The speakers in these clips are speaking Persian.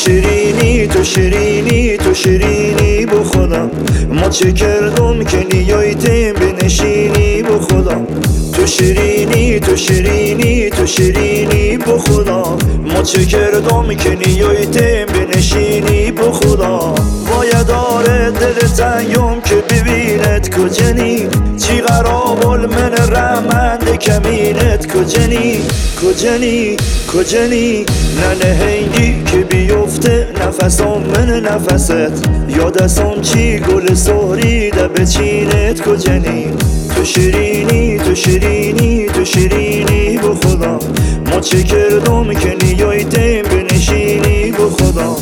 شیرینی تو شیرینی تو شیرینی با خودم، ما چه کردم که نیایتیم بنشینی با خودم. تو شیرینی تو شیرینی تو شیرینی با خودم، ما چه کردم که نیایتیم بنشینی با خودم. باید داره دل تنگم که ببینت کجنی، چی قرابال من رحمند کمینت کجنی کجنی کجنی. نه نهنگی که بیفته نفسام من نفست، یادسام چی گل سهریده به چینت کجنی. تو شیرینی تو شیرینی تو شیرینی با خودم، ما چه کردم که نیایتیم بنشینی با خودم.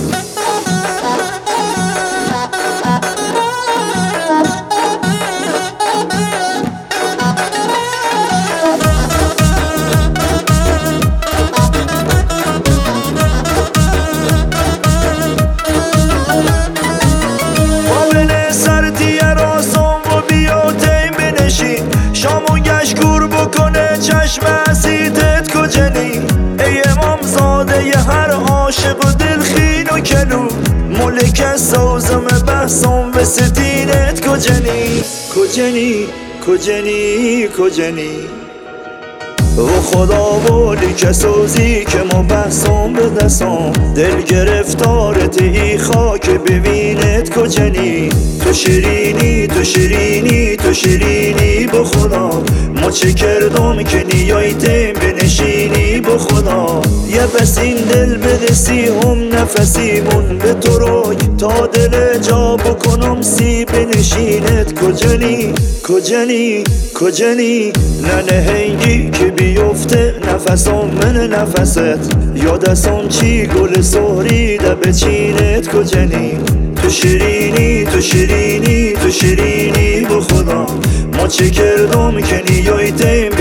شامو گشکور بکنه چشم حسیدت کجنی. ای امام زاده ی هر عاشق و دلخین و کلو، ملک سازم بحثم و ستینت کجنی کجنی کجنی کجنی. و خدا ولی کسازی که ما بحثم به دستم، دل گرفتارت ای خاک ببینت کجنی. تو شیرینی تو شیرینی تو شیرینی با خدا، ما چه کردم که نیایتیم بنشینی با خدا. یه بس این دل بدستی هم نفسیمون به تو روی، تا دل جا بکنم سی بنشینت کجنی کجنی کجنی. نه نهنگی که بیفته نفسام من نفست، یادسام چی گل سهریده به چینت کجنی. تو شیرینی تو شیرینی تو شیرینی با خدا، ما چه کردم که نیایتیم